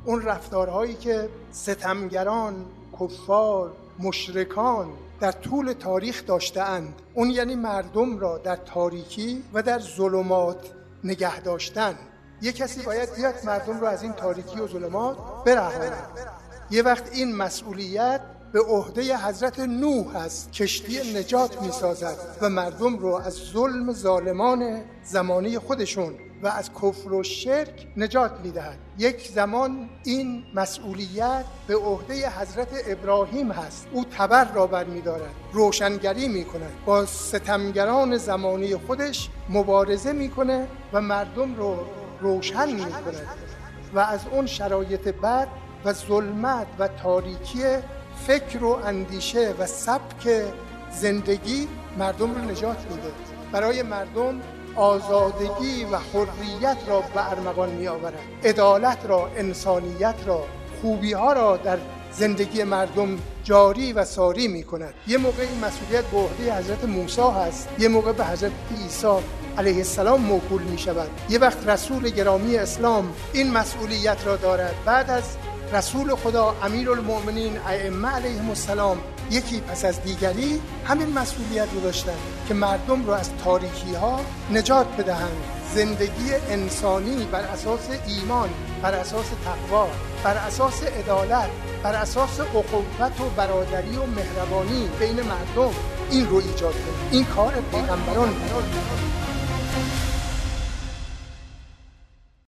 اون رفتارهایی که ستمگران، کفار، مشرکان در طول تاریخ داشته‌اند، اون یعنی مردم را در تاریکی و در ظلمات نگه داشتن. یک کسی باید بیاد مردم را از این تاریکی و ظلمات برهاند. یه وقت این مسئولیت به عهده حضرت نوح است، کشتی نجات می‌سازد و مردم رو از ظلم ظالمان زمانه خودشون و از کفر و شرک نجات می‌دهد. یک زمان این مسئولیت به عهده حضرت ابراهیم هست. او تبر را برمی‌دارد، روشنگری می‌کند، با ستمگران زمانه خودش مبارزه می‌کند و مردم رو روشن می‌کند و از اون شرایط بد و ظلمت و تاریکی فکر و اندیشه و سبک زندگی مردم رو نجات میده. برای مردم آزادگی و حریت را به ارمغان می آورد، عدالت را، انسانیت را، خوبی ها را در زندگی مردم جاری و ساری می کند. یه موقع این مسئولیت به عهده حضرت موسی هست، یه موقع به حضرت عیسی علیه السلام موکول می شود. یه وقت رسول گرامی اسلام این مسئولیت را دارد. بعد از رسول خدا امیرالمؤمنین ائمه علیهم السلام یکی پس از دیگری همین مسئولیت رو داشتن که مردم رو از تاریکی ها نجات بدهند. زندگی انسانی بر اساس ایمان، بر اساس تقوا، بر اساس عدالت، بر اساس اخوت و برادری و مهربانی بین مردم، این رو ایجاد کنه. این کار پیغمبران بود.